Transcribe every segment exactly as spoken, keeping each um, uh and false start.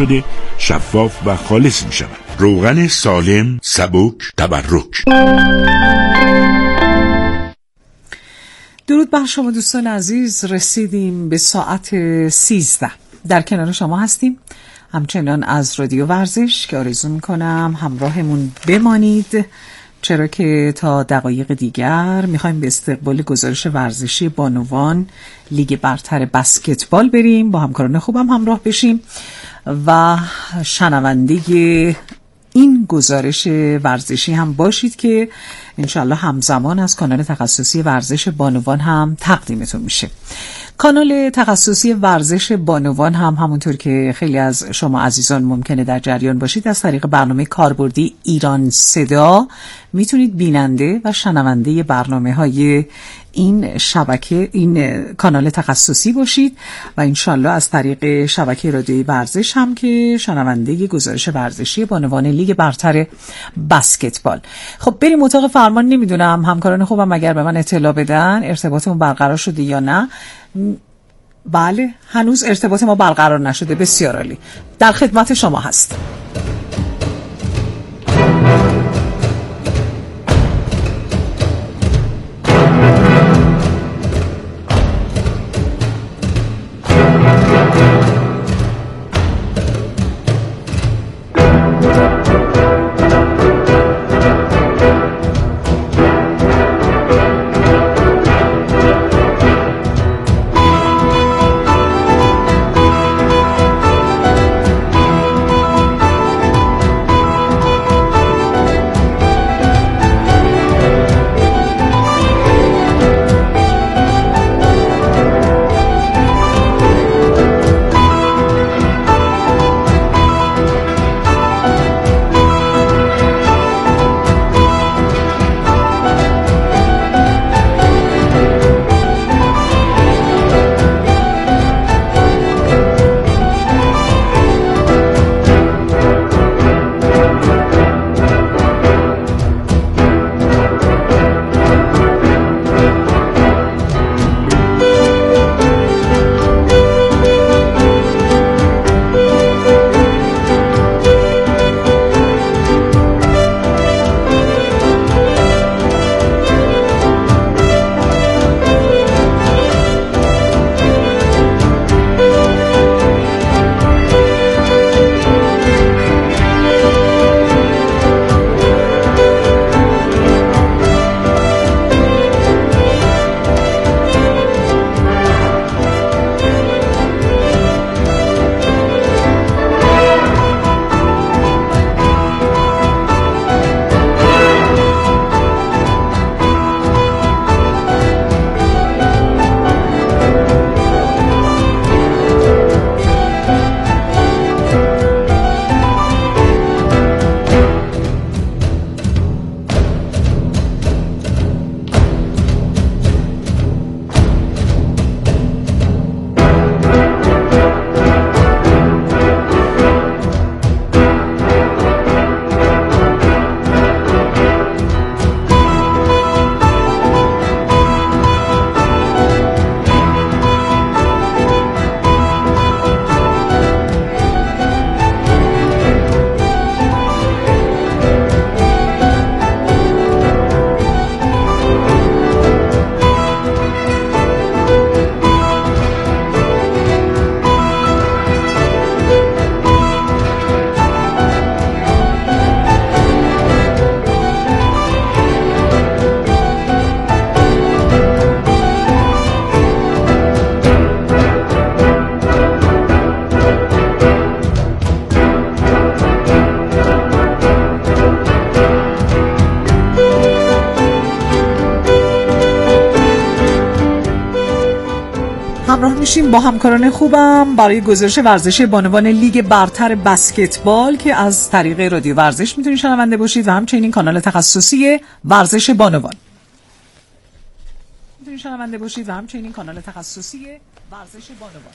شده شفاف و خالص می شود. روغن سالم، سبک، تبرک. درود بر شما دوستان عزیز، رسیدیم به ساعت سیزده. در کنار شما هستیم همچنان از رادیو ورزش که آرزو میکنم همراهمون بمانید، چرا که تا دقایق دیگر میخوایم به استقبال گزارش ورزشی بانوان لیگ برتر بسکتبال بریم، با همکاران خوبم همراه بشیم و شنونده این گزارش ورزشی هم باشید که انشالله همزمان از کانال تخصصی ورزش بانوان هم تقدیمتون میشه. کانال تخصصی ورزش بانوان هم همونطور که خیلی از شما عزیزان ممکنه در جریان باشید، از طریق برنامه کاربردی ایران صدا میتونید بیننده و شنونده برنامه های این شبکه، این کانال تخصصی باشید و انشالله از طریق شبکه رادیویی ورزش هم که شنونده گزارش ورزشی بانوان لیگ برتر بسکتبال. خب بریم اتاق فرمان. نمیدونم همکاران خوبم اگر به من اطلاع بدن ارتباطمون برقرار شده یا نه. بله، هنوز ارتباط ما برقرار نشده. بسیار عالی، در خدمت شما هست. همراه میشیم با همکاران خوبم برای گزارش ورزشی بانوان لیگ برتر بسکتبال که از طریق رادیو ورزش میتونید شنونده باشید و همچنین کانال تخصصی ورزش بانوان میتونید شنونده باشید و همچنین کانال تخصصی ورزش بانوان.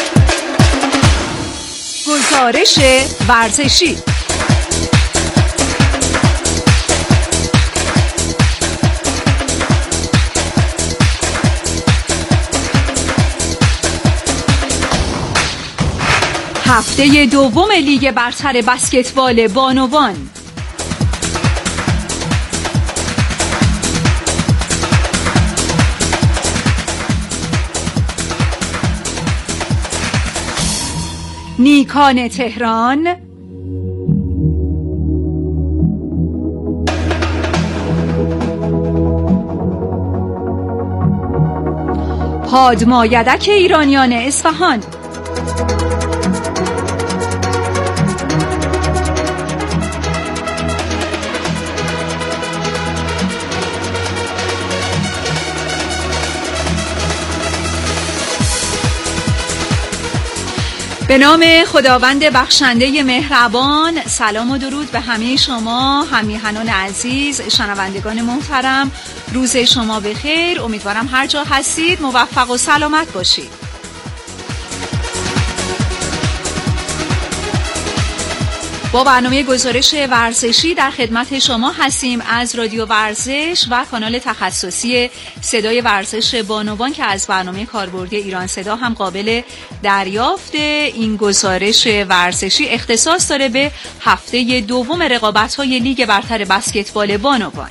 گزارش ورزشی هفته دوم لیگ برتر بسکتبال بانوان. نیکان تهران پادمایدک ایرانیان اصفهان. به نام خداوند بخشنده مهربان، سلام و درود به همه شما همیهنان عزیز، شنوندگان محترم. روز شما بخیر، امیدوارم هر جا هستید موفق و سلامت باشید. با برنامه گزارش ورزشی در خدمت شما هستیم از رادیو ورزش و کانال تخصصی صدای ورزش بانوان که از برنامه کاربردی ایران صدا هم قابل دریافت. این گزارش ورزشی اختصاص داره به هفته دوم رقابت‌های لیگ برتر بسکتبال بانوان.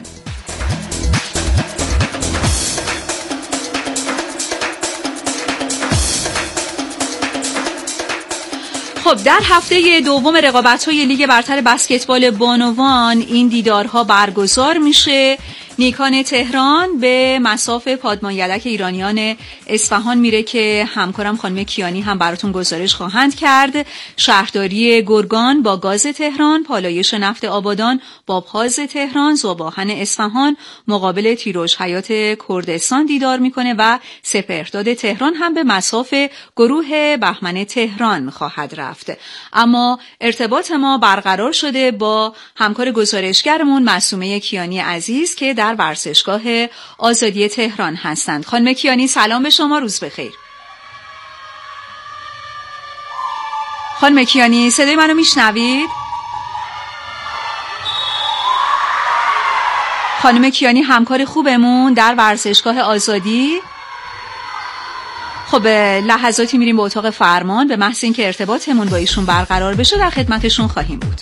خب در هفته دوم رقابت‌های لیگ برتر بسکتبال بانوان این دیدارها برگزار میشه. نیکان تهران به مصاف پادمایدک ایرانیان اصفهان میره که همکارم خانم کیانی هم براتون گزارش خواهند کرد. شهرداری گرگان با گاز تهران، پالایش نفت آبادان با پاز تهران، ذوب‌آهن اصفهان مقابل تیروش حیات کردستان دیدار میکنه و سپهرداد تهران هم به مصاف گروه بهمن تهران خواهد رفت. اما ارتباط ما برقرار شده با همکار گزارشگرمون معصومه کیانی عزیز که در ورزشگاه آزادی تهران هستند. خانم کیانی سلام به شما، روز بخیر. خانم کیانی صدای منو میشنوید؟ خانم کیانی همکار خوبمون در ورزشگاه آزادی. خب لحظاتی میریم به اتاق فرمان، به محض اینکه ارتباطمون با ایشون برقرار بشه در خدمتشون خواهیم بود.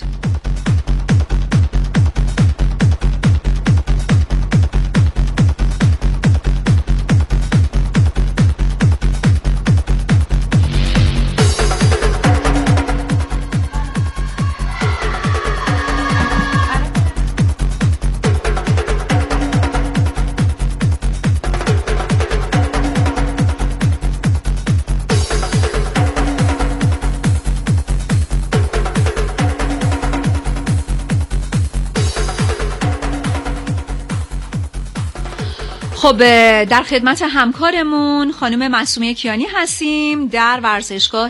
خب در خدمت همکارمون خانم معصومه کیانی هستیم در ورزشگاه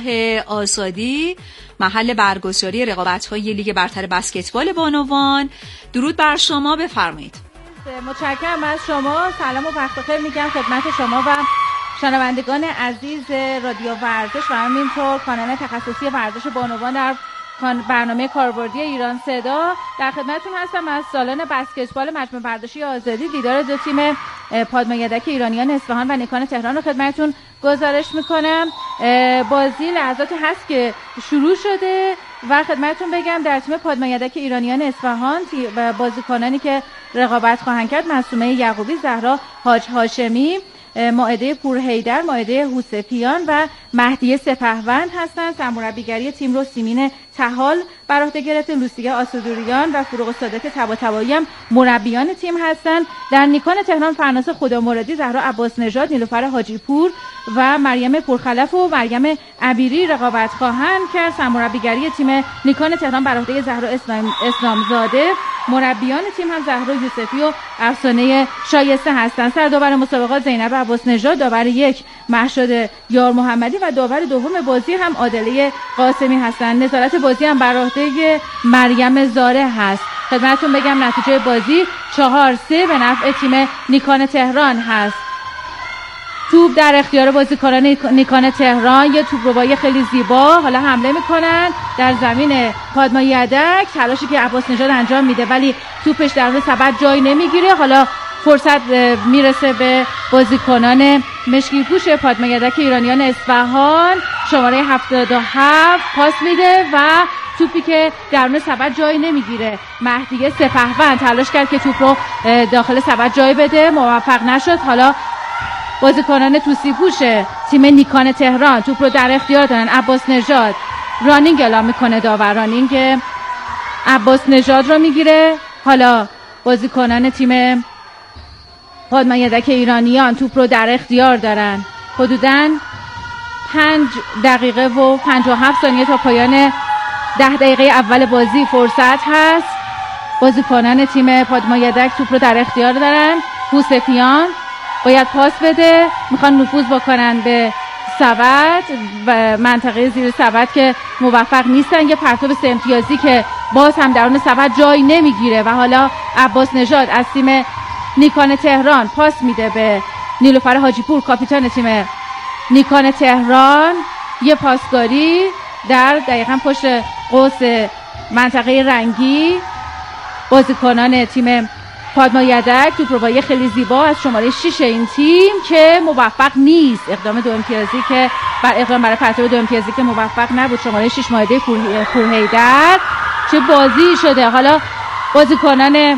آزادی، محل برگزاری رقابت‌های لیگ برتر بسکتبال بانوان. درود بر شما، بفرمایید. متشکرم از شما. سلام و وقت بخیر میگم خدمت شما و شنوندگان عزیز رادیو ورزش و همینطور کانال تخصصی ورزش بانوان در برنامه کاربردی ایران صدا. در خدمتتون هستم از سالن بسکتبال مجمع ورزشی آزادی. دیدار دو تیم پادمایدک ایرانیان اصفهان و نیکان تهران رو خدمتتون گزارش میکنم. بازی لحظاتی هست که شروع شده و خدمتتون بگم در تیم پادمایدک ایرانیان اصفهان و بازیکنانی که رقابت خواهند کرد معصومه یعقوبی، زهرا حاج هاشمی، مائده پورحیدر، مائده حوسفیان و مهدیه سپهوند هستند. سرمربیگری تیم رو سیمین تحال بر عهده گرفته. لوسیه آسودوریان و فروغ صادق طباطبایی هم مربیان تیم هستند. در نیکان تهران فرناس خدامرادی، زهرا عباس نژاد، نیلوفر حاجی پور و مریم پورخلف و مریم عبیری رقابت خواهند کرد. سرمربیگری تیم نیکان تهران بر عهده زهرا اسلام اسلامزاده. مربیان تیم هم زهرا یوسفی و افسانه شایسته هستند. سرداور مسابقات زینب عباس نژاد، داور یک مهشاد یار محمدی و داور دوم بازی هم عادله قاسمی هستند. نظارت بازی هم بر عهده مریم زاره هست. خدمتتون بگم نتیجه بازی چهار سه به نفع تیم نیکان تهران هست. توپ در اختیار بازیکنان نیکان تهران، یه توپ ربایی خیلی زیبا، حالا حمله میکنن در زمین پادمایدک. تلاشی که عباس نژاد انجام میده ولی توپش در اون سبد جای نمیگیره. حالا فرصت میرسه به بازیکنان مشکی پوش پادمایدک ایرانیان اصفهان شماره هفتاد و هفت پاس میده و توپی که درون سبد جای نمیگیره. مهدی سپهوند تلاش کرد که توپ رو داخل سبد جای بده، موفق نشد. حالا بازیکنان توسی پوش تیم نیکان تهران توپ رو در اختیار دارن. عباس نژاد رانینگ اعلام میکنه، داور رانینگ عباس نژاد رو میگیره. حالا بازیکنان تیم پادمایدک ایرانیان توپ رو در اختیار دارن. حدوداً پنج دقیقه و پنجاه و هفت ثانیه تا پایان ده دقیقه اول بازی فرصت هست. بازیکنان تیم پادمایدک توپ رو در اختیار دارن. حوسفیان باید پاس بده، میخوان نفوذ بکنن به سبد و منطقه زیر سبد که موفق نیستن. یه پرتاب سه امتیازی که باز هم درون سبد جای نمیگیره و حالا عباس نژاد از تیم نیکان تهران پاس میده به نیلوفر حاجی پور کاپیتان تیم نیکان تهران. یه پاسکاری در دقیقاً پشت قوس منطقه رنگی. بازیکنان تیم پادمایدک توپ رو با یه خیلی زیبا از شماره شش این تیم که موفق نیست، اقدام دو امتیازی که بر اقدام برای پرتاب دو امتیازی که موفق نبود. شماره شش مایده پورهیدر. چه بازی شده. حالا بازیکنان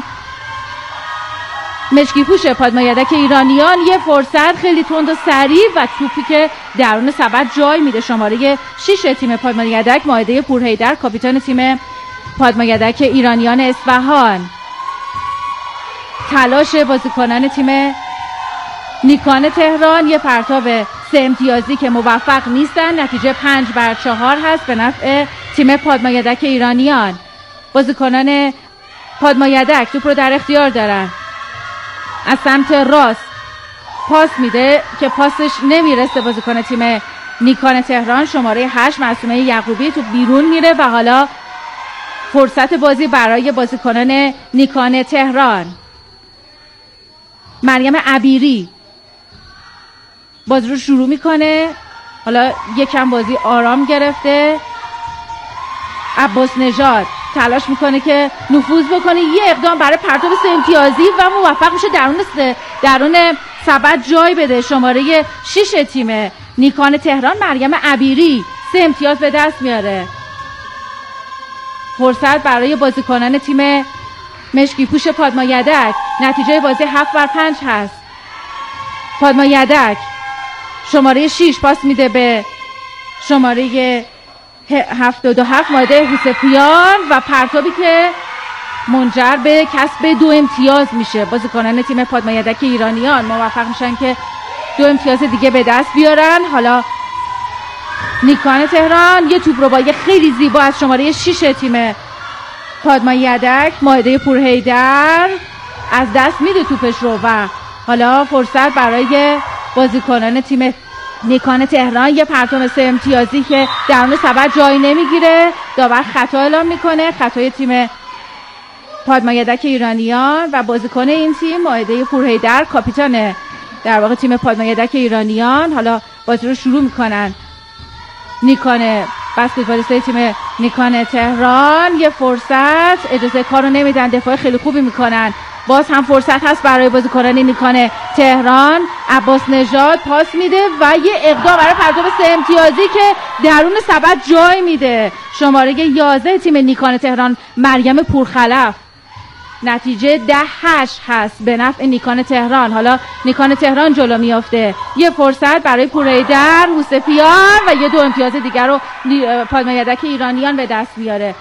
مشکی پوش پادمایدک ایرانیان یه فرصت خیلی تند و سریع و توپی که درون سبد جای میده. شماره شش تیم پادمایدک مایده پورهیدر کاپیتان تیم پادمایدک ایرانیان اصفهان. تلاش بازیکنان تیم نیکان تهران، یه پرتاب سه امتیازی که موفق نیستن. نتیجه پنج بر چهار هست به نفع تیم پادمایدک ایرانیان. بازیکنان پادمایدک توپ رو در اختیار دارن. از سمت راست پاس میده که پاسش نمیرسه. بازیکن تیم نیکان تهران شماره هشت معصومه یعقوبی تو بیرون میره و حالا فرصت بازی برای بازیکنان نیکان تهران. مریم عبیری بازی رو شروع میکنه. حالا یکم بازی آرام گرفته. عباس نژاد تلاش میکنه که نفوذ بکنه، یه اقدام برای پرتاب سه امتیازی و موفق میشه درون درون سبد جای بده. شماره شش تیم نیکان تهران مریم عبیری سه امتیاز به دست میاره. فرصت برای بازیکنان تیم مشکی پوش پادمایدک. نتیجه بازی هفت بر پنج هست. پادمایدک شماره شش پاس میده به شماره هفتاد و هفت مایده حوسفیان و پرتابی که منجر به کسب دو امتیاز میشه. بازیکنان تیم پادمایدک ایرانیان موفق میشن که دو امتیاز دیگه به دست بیارن. حالا نیکان تهران یه توپ رو با یه خیلی زیبا از شماره شش تیم پادمایدک مایده پورهیدر از دست میده توپش رو و حالا فرصت برای بازیکنان تیم نیکان تهران. یه پرتاب سه امتیازی که درون سبد جای نمیگیره. داور خطا اعلام میکنه، خطای تیم پادمایدک ایرانیان و بازیکن این تیم مایده پورهیدر کاپیتان در واقع تیم پادمایدک ایرانیان. حالا بازی رو شروع میکنن نیکان بسکتبالیستای تیم نیکان تهران. یه فرصت اجازه کار رو نمیدن، دفاع خیلی خوبی میکنن. باز هم فرصت هست برای بازیکنان نیکان تهران. عباس نژاد پاس میده و یه اقدام برای پرتاب سه امتیازی که درون سبد جای میده. شماره یازده تیم نیکان تهران مریم پورخلف. نتیجه ده هشت هست به نفع نیکان تهران. حالا نیکان تهران جلو میافته. یه فرصت برای پورهیدر، حوسفیان و یه دو امتیاز دیگر رو پادمایدک ایرانیان به دست میاره.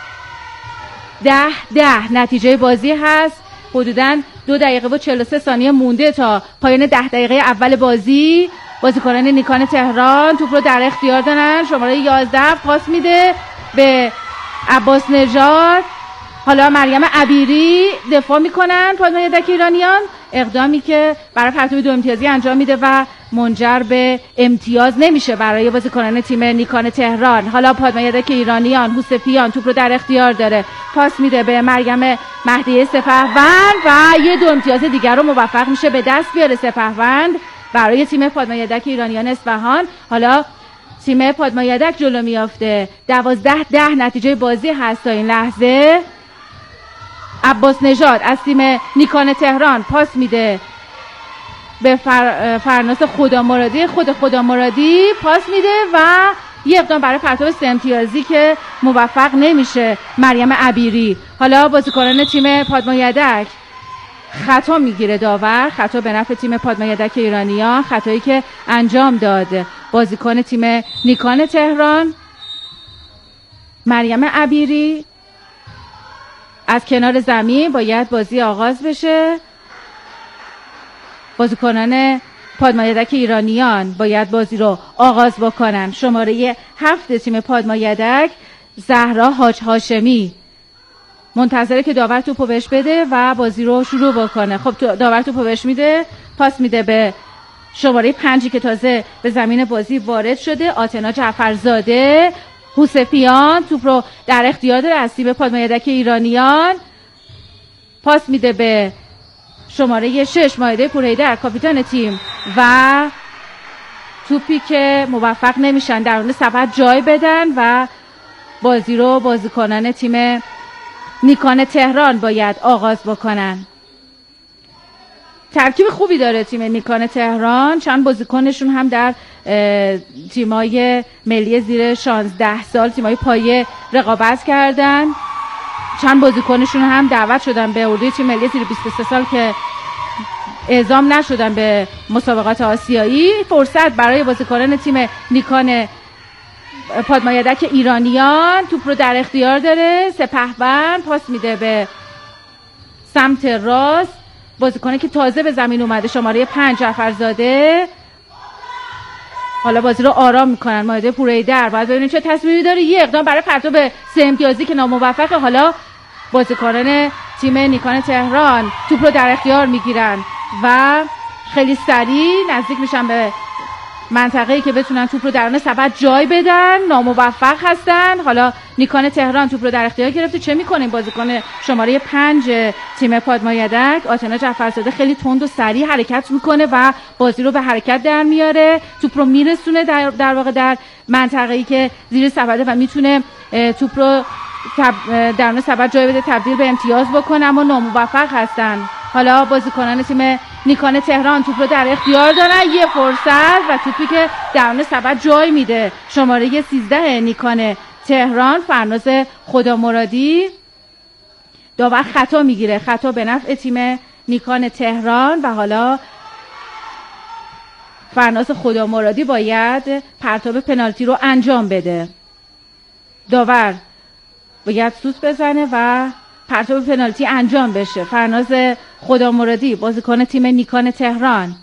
ده ده نتیجه بازی هست. حدوداً دو دقیقه و چهل و سه ثانیه مونده تا پایان ده دقیقه اول بازی. بازیکنان نیکان تهران توپ رو در اختیار دارن. شماره یازده پاس میده به عباس نژاد. حالا مریم عبیری دفاع میکنن پادمایدک ایرانیان. اقدامی که برای پرتاب دو امتیازی انجام میده و منجر به امتیاز نمیشه برای بازیکنان تیم نیکان تهران. حالا پادمایدک ایرانیان حوسفیان توپ رو در اختیار داره. پاس میده به مریم مهدی سپهوند و یه دو امتیاز دیگر رو موفق میشه به دست بیاره سپهوند برای تیم پادمایدک ایرانیان اصفهان. حالا تیم پادمایدک جلو میافته. دوازده ده نتیجه بازی هست تا این لحظه. عباس نژاد از تیم نیکان تهران پاس میده به فر... فرناس خدا مرادی خود خدا مرادی پاس میده و یه اقدام برای پرتاب سه امتیازی که موفق نمیشه مریم عبیری. حالا بازیکنان تیم پادمایدک خطا میگیره داور، خطا به نفع تیم پادمایدک ایرانیان، خطایی که انجام داد بازیکن تیم نیکان تهران مریم عبیری. از کنار زمین باید بازی آغاز بشه. بازیکنان پادمایدک ایرانیان باید بازی رو آغاز بکنن. شماره هفت تیم پادمایدک زهرا حاج هاشمی منتظره که داور توپو بهش بده و بازی رو شروع بکنه. خب داور توپو بهش میده، پاس میده به شماره پنجی که تازه به زمین بازی وارد شده، آتنا جعفرزاده. حسفیان توپ رو در اختیار داره از تیم پادمایدک ایرانیان، پاس میده به شماره شش مائده پورحیدر کاپیتان تیم و توپی که موفق نمیشن درون سبد جای بدن و بازی رو بازیکنان تیم نیکان تهران باید آغاز بکنن. ترکیب خوبی داره تیم نیکان تهران، چند بازیکنشون هم در تیمای ملی زیر شانزده سال، تیمای پایه رقابت کردن. چند بازیکنشون هم دعوت شدن به اردوی تیم ملی زیر بیست و سه سال که اعزام نشدن به مسابقات آسیایی. فرصت برای بازیکنان تیم نیکان پادمایدک ایرانیان، توپ رو در اختیار داره سپهبند، پاس میده به سمت راست بازیکنی که تازه به زمین اومده شماره پنج جعفرزاده. حالا بازی رو آرام میکنن مائده پورحیدر، باید ببینیم چه تصمیمی داره. یه اقدام برای پرتاب سه امتیازی که ناموفقه. حالا بازیکنان تیم نیکان تهران توپ رو در اختیار میگیرن و خیلی سریع نزدیک میشن به منطقه‌ای که بتونن توپ رو درون سبد جای بدن، ناموفق هستن. حالا نیکان تهران توپ رو در اختیار گرفته. چه میکنه این بازیکن شماره پنج تیم پادمایدک آتنا جعفرزاده؟ خیلی تند و سریع حرکت میکنه و بازی رو به حرکت در میاره، توپ رو میرسونه در, در واقع در منطقه‌ای که زیر سبده و میتونه توپ رو درون سبد جای بده، تبدیل به امتیاز بکنه، اما ناموفق هستن. حالا بازیکنان تیم نیکان تهران توپ رو در اختیار دارن، یه فرصت و توپی که درون سبد جای میده شماره سیزده نیکان تهران فرناز خدا مرادی. داور خطا میگیره، خطا به نفع تیم نیکان تهران و حالا فرناز خدا مرادی باید پرتاب پنالتی رو انجام بده. داور باید سوت بزنه و پرتاب پنالتی انجام بشه. فرناز خدا مرادی بازیکن تیم نیکان تهران،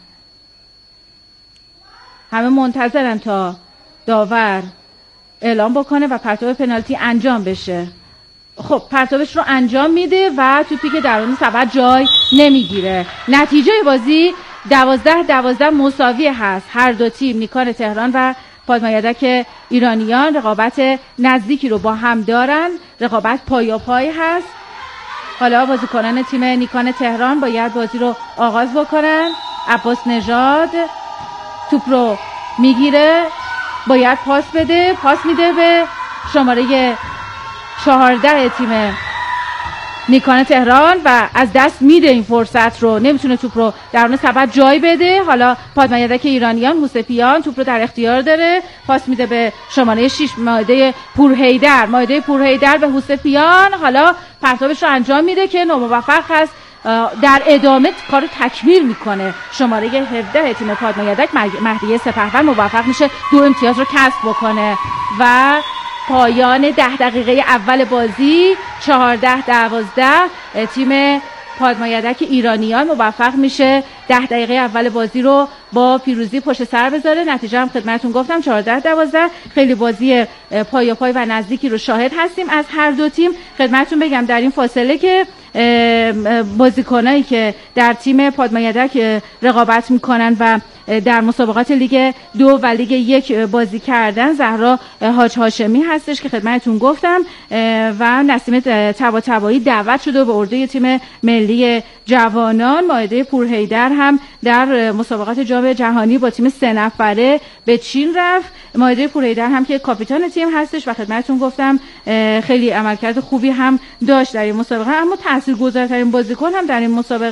همه منتظرن تا داور اعلام بکنه و پرتاب پنالتی انجام بشه. خب پرتابش رو انجام میده و توپی که درون سبد جای نمیگیره. نتیجه بازی دوازده دوازده مساوی هست. هر دو تیم نیکان تهران و پادمایدک ایرانیان رقابت نزدیکی رو با هم دارن، رقابت پایا پای هست. حالا بازیکنان تیم نیکان تهران باید بازی رو آغاز بکنن. عباس نژاد توپ رو میگیره، باید پاس بده، پاس میده به شماره چهارده تیم نیکان تهران و از دست میده این فرصت رو، نمیتونه توپ رو درون سبد جای بده. حالا پادمایدک ایرانیان حسفیان توپ رو در اختیار داره، پاس میده به شماره شش مائده پورحیدر، مائده پورحیدر به حسفیان. حالا پرتابش رو انجام میده که ناموفق هست. در ادامه کارو تکمیل میکنه شماره هفده تیم پادمایدک مهدیه سپهبند، موفق میشه دو امتیاز رو کسب بکنه و پایان ده دقیقه اول بازی چهارده دوازده تیم پادمایدک ایرانیان موفق میشه ده دقیقه اول بازی رو با پیروزی پشت سر بذاره. نتیجه هم خدمتتون گفتم چهارده دوازده. خیلی بازی پای پای و نزدیکی رو شاهد هستیم از هر دو تیم. خدمتتون بگم در این فاصله که بازیکنایی که در تیم پادمایدک رقابت میکنن و در مسابقات لیگ دو و لیگ یک بازی کردن، زهرا حاج هاشمی هستش که خدمتتون گفتم و نسیم طباطبایی دعوت شده به اردوی تیم ملی جوانان. مائده پورحیدر هم در مسابقات جام جهانی با تیم سه نفره به چین رفت. مائده پورحیدر هم که کاپیتان تیم هستش و خدمتتون گفتم خیلی عملکرد خوبی هم داشت در این مسابقه، اما تاثیرگذارترین بازیکن هم در این مسابقه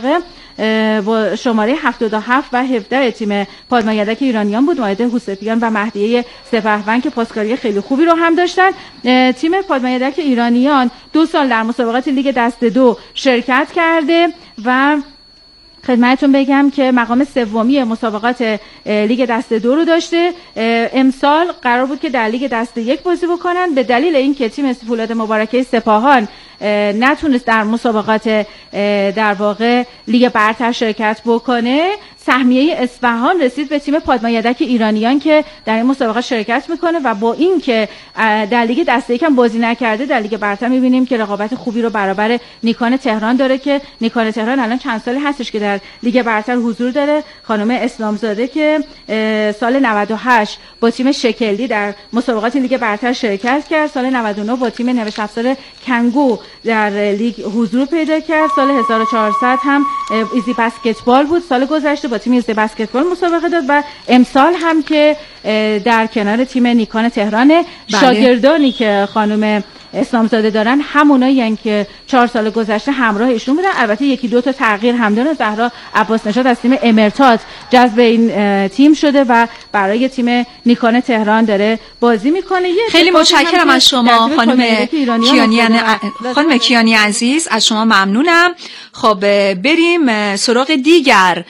با شماره هفتاد و هفت و هفده تیم پادمان یدک ایرانیان بود. مائده حوسفیان و مهدیه سپهبند که پاسکاری خیلی خوبی رو هم داشتن. تیم پادمان یدک ایرانیان دو سال در مسابقات لیگ دسته دو شرکت کرده و خدمتتون بگم که مقام سومی مسابقات لیگ دسته دو رو داشته. امسال قرار بود که در لیگ دسته یک بازی بکنن. به دلیل اینکه تیم فولاد مبارکه سپاهان نتونست در مسابقات در واقع لیگ برتر شرکت بکنه، سهمیه اصفهان رسید به تیم پادمان یدک ایرانیان که در این مسابقه شرکت میکنه و با این که در لیگ دسته یکم بازی نکرده در لیگ برتر میبینیم که رقابت خوبی رو برابر نیکان تهران داره که نیکان تهران الان چند سالی هستش که در لیگ برتر حضور داره. خانم اسلامزاده که سال نود و هشت با تیم شکلی در مسابقات لیگ برتر شرکت کرد، سال نود و نه با تیم نوشت افزار کنگو در لیگ حضور پیدا کرد، سال هزار و چهارصد هم ایزی بسکتبال بود، سال گذشته با تیم ایزی بسکتبال مسابقه داد و امسال هم که در کنار تیم نیکان تهران. بله. شاگردانی که خانم اسلامزاده دارن همونایی هستن که چهار سال گذشته همراه ایشون بودن. البته یکی دو تا تغییر هم داره. زهرا عباس نژاد از تیم امرتات جذب این تیم شده و برای تیم نیکان تهران داره بازی میکنه. خیلی متشکرم از شما خانم کیانی خانم کیانی عزیز، از شما ممنونم. خب بریم سراغ دیگر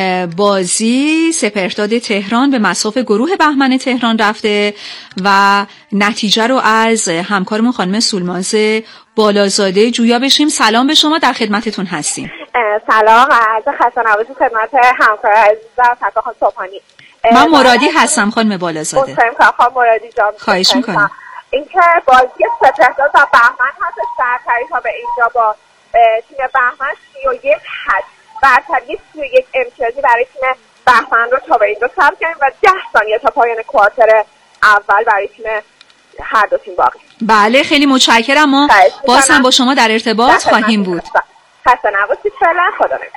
بازی. سپهرداد تهران به مصاف گروه بهمن تهران رفته و نتیجه رو از همکارمون خانم سولماز بالازاده جویا بشیم. سلام به شما، در خدمتتون هستیم. سلام، عرض خسته نباشید خدمت همکار عزیزم فقط خانم صبحانی. من مرادی هستم خانم بالازاده. متشکرم خانم مرادی جان. خواهش می‌کنم. اینکه بازی سپهرداد و بهمن هستش، برتری تا به اینجا با تیم بهمن سی و یک هست، برتری سی و یک امتیازی برای تیم بهمن رو تا به اینجا ثبت کردیم و ده ثانیه تا پایان کوارتر اول برای تیم هر دو تیم باقی. بله خیلی متشکرم. ما باز هم با شما در ارتباط خواهیم بود. خسته نباشید. فعلا خدا نگهدار.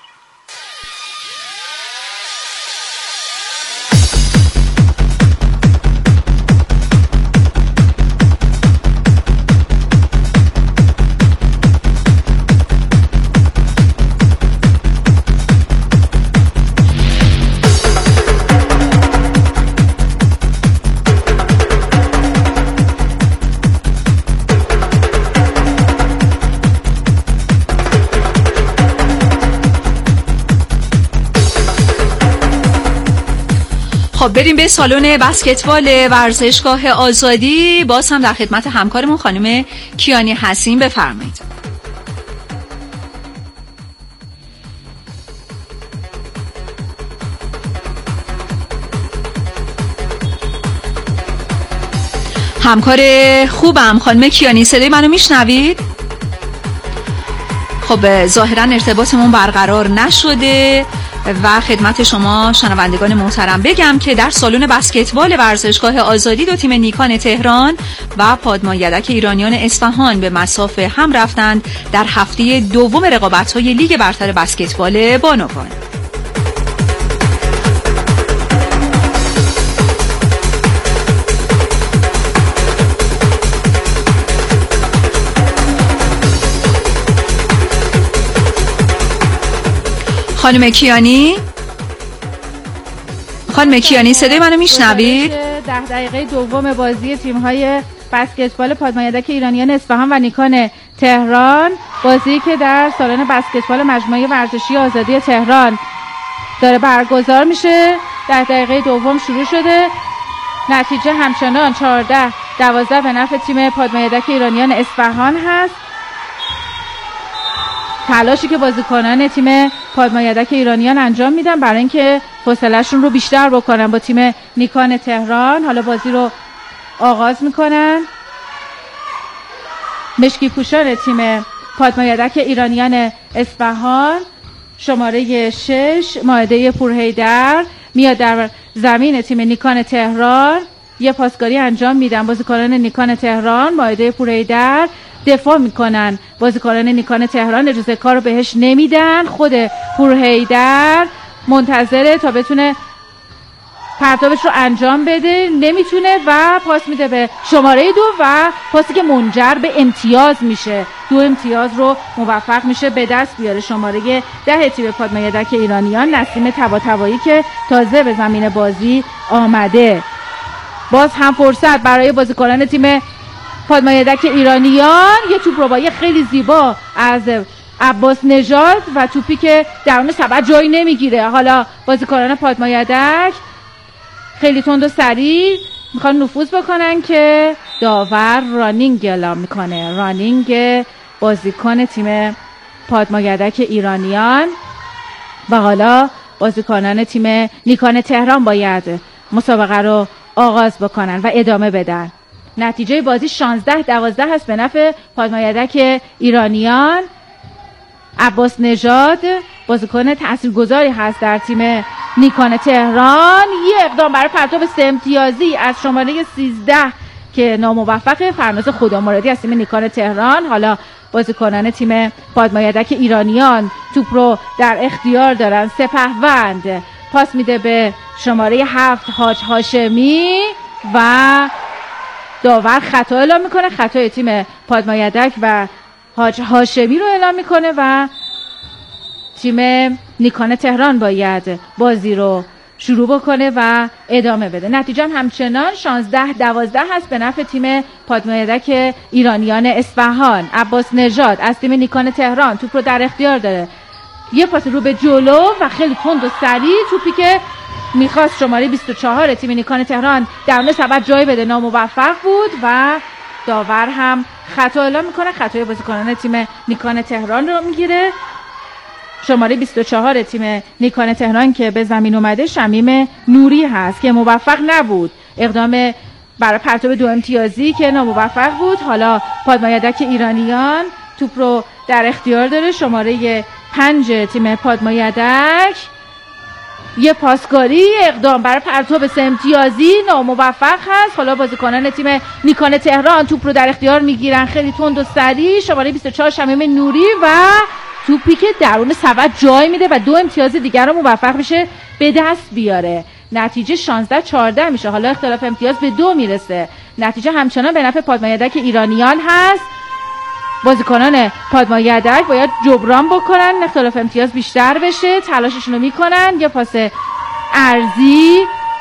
خب بریم به سالن بسکتبال ورزشگاه آزادی. باز هم در خدمت همکارمون خانم کیانی هستیم. بفرمایید. همکار خوبم خانم کیانی، صدای منو میشنوید؟ خب ظاهرا ارتباطمون برقرار نشده و خدمت شما شنوندگان محترم بگم که در سالن بسکتبال ورزشگاه آزادی دو تیم نیکان تهران و پادمان یدک ایرانیان اصفهان به مصاف هم رفتند در هفته دوم رقابت‌های لیگ برتر بسکتبال بانوان. خانم کیانی خانم کیانی صدای منو میشنوید؟ ده دقیقه دوم بازی تیم‌های بسکتبال پادمان یدک ایرانیان اصفهان و نیکان تهران، بازی که در سالن بسکتبال مجموعه ورزشی آزادی تهران داره برگزار میشه. ده دقیقه دوم شروع شده. نتیجه همچنان چهارده دوازده به نفع تیم پادمان یدک ایرانیان اصفهان هست. تلاشی که بازیکنان تیم پادمان یدک ایرانیان انجام میدن برای اینکه حوصله‌شون رو بیشتر بکنن با تیم نیکان تهران. حالا بازی رو آغاز میکنن. مشکی پوشان تیم پادمان یدک ایرانیان اصفهان شماره شش مائده پورحیدر میاد در زمین تیم نیکان تهران. یه پاسکاری انجام میدن بازیکنان نیکان تهران. مائده پورحیدر دفاع میکنن، بازیکنان نیکان تهران اجازه کار رو بهش نمیدن. خود پورحیدر منتظره تا بتونه پرتابش رو انجام بده، نمیتونه و پاس میده به شماره دو و پاسی که منجر به امتیاز میشه، دو امتیاز رو موفق میشه به دست بیاره. شماره ده تیم پادمایدک ایرانیان نسیم طباطبایی که تازه به زمین بازی آمده. باز هم فرصت برای بازیکنان تیم پادمایدک ایرانیان، یه توپ ربایی خیلی زیبا از عباس نژاد و توپی که درون سبد جایی نمیگیره. حالا بازیکنان پادمایدک خیلی تند و سریع میخوان نفوذ بکنن که داور رانینگ اعلام میکنه، رانینگ بازیکن تیم پادمایدک ایرانیان. و حالا بازیکنان تیم نیکان تهران باید مسابقه رو آغاز بکنن و ادامه بدن. نتیجه بازی شانزده دوازده هست به نفع پادمایدک ایرانیان. عباس نژاد بازیکن تاثیرگذاری هست در تیم نیکان تهران. یه اقدام برای پرتاب سه امتیازی از شماره سیزده که ناموفقه، فرناز خدامرادی از تیم نیکان تهران. حالا بازیکنان تیم پادمایدک ایرانیان توپ رو در اختیار دارن. سپهوند پاس میده به شماره هفت حاج هاشمی و داور خطا اعلام میکنه، خطای تیم پادمایدک و حاج هاشمی رو اعلام میکنه و تیم نیکان تهران باید بازی رو شروع بکنه و ادامه بده. نتیجه هم همچنان شانزده دوازده هست به نفع تیم پادمایدک ایرانیان اصفهان. عباس نژاد از تیم نیکان تهران توپ رو در اختیار داره، یه پاس رو به جلو و خیلی تند و سریع، توپی که میخواست شماره بیست و چهار تیم نیکان تهران درون سبد جای بده، ناموفق بود و داور هم خطا اعلام میکنه، خطای بازیکنان تیم نیکان تهران رو میگیره. شماره بیست و چهار تیم نیکان تهران که به زمین اومده شمیم نوری هست که موفق نبود، اقدام برای پرتاب دو امتیازی که ناموفق بود. حالا پادمایدک ایرانیان توپ رو در اختیار داره، شماره پنج تیم پادمایدک یه پاسکاری، اقدام برای پرتاب سه امتیازی ناموفق هست. حالا بازیکنان تیم نیکان تهران توپ رو در اختیار میگیرن خیلی تند و سریع، شماره بیست و چهار شمیم نوری و توپی که درون سبد جای میده و دو امتیاز دیگر رو موفق میشه به دست بیاره. نتیجه شانزده چهارده میشه، حالا اختلاف امتیاز به دو میرسه. نتیجه همچنان به نفع پادمایدک ایرانیان هست. بازیکنان پادمایدک باید جبران بکنن، اختلاف امتیاز بیشتر بشه، تلاششون رو میکنن. یه پاس ارضی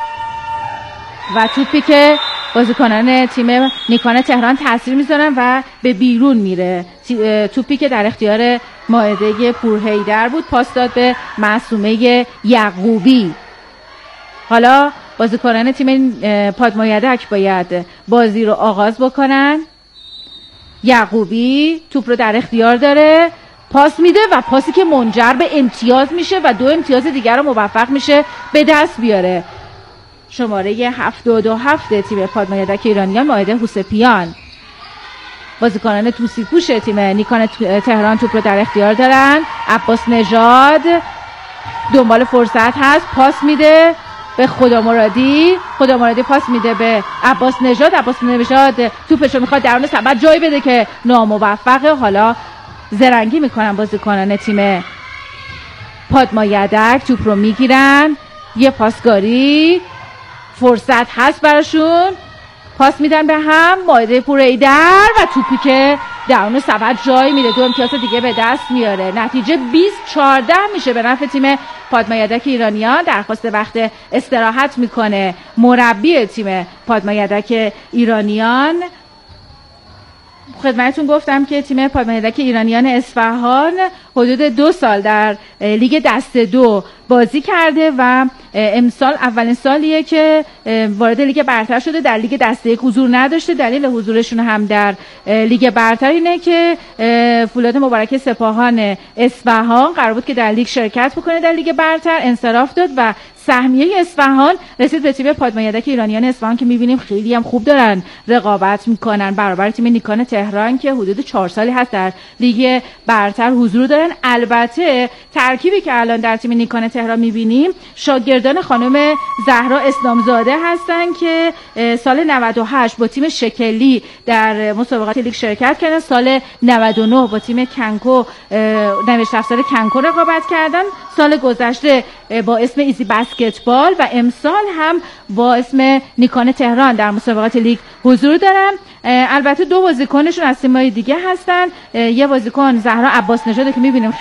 و توپی که بازیکنان تیم نیکان تهران تاثیر میذارن و به بیرون میره. توپی که در اختیار مائده پورهیدر بود، پاس داد به معصومه یعقوبی. حالا بازیکنان تیم پادمایدک باید بازی رو آغاز بکنن. یعقوبی توپ رو در اختیار داره، پاس میده و پاسی که منجر به امتیاز میشه و دو امتیاز دیگر رو موفق میشه به دست بیاره. شماره هفتاد و هفت تیم پادمایدک ایرانیان مائده حسپیان. بازیکنان توسی پوش تیم نیکان تهران توپ رو در اختیار دارن. عباس نژاد دنبال فرصت هست، پاس میده به خدامرادی، خدامرادی پاس میده به عباس نژاد، عباس نژاد توپش رو میخواد درون سبد جای بده که ناموفقه. حالا زرنگی میکنن بازیکنان تیم پادمایدک، توپ رو میگیرن، یه پاسگاری فرصت هست براشون، پاس میدن به هم، مائده پورهیدر و توپی که درون سبد جای میره، دو امتیاز دیگه به دست میاره. نتیجه بیست چهارده میشه به نفع تیم پادمایدک ایرانیان. درخواست وقت استراحت میکنه مربی تیم پادمایدک ایرانیان. خدمتتون گفتم که تیم پادمایدک ایرانیان اصفهان حدود دو سال در لیگ دسته دو بازی کرده و امسال اولین سالیه که وارد لیگ برتر شده. در لیگ دسته یک حضور نداشته. دلیل حضورشون هم در لیگ برتر اینه که فولاد مبارک سپاهان اصفهان قرار بود که در لیگ شرکت بکنه، در لیگ برتر انصراف داد و سهمیه اصفهان رسید به تیم پادمایدک ایرانیان اصفهان که میبینیم خیلی هم خوب دارن رقابت میکنن برابر تیم نیکان تهران که حدود چهار سالی هست در لیگ برتر حضور دارن. البته ترکیبی که الان در تیم نیکان تهران تهران میبینیم شاگردان خانم زهرا اسلامزاده هستن که سال نود و هشت با تیم شکلی در مسابقات لیگ شرکت کردن، سال نود و نه با تیم کنکو نوشت افزار کنکو رقابت کردن، سال گذشته با اسم ایزی بسکتبال و امسال هم با اسم نیکان تهران در مسابقات لیگ حضور دارن. البته دو بازیکنشون از تیم‌های دیگه هستن. یه بازیکن زهرا عباس نژاد که می‌بینیم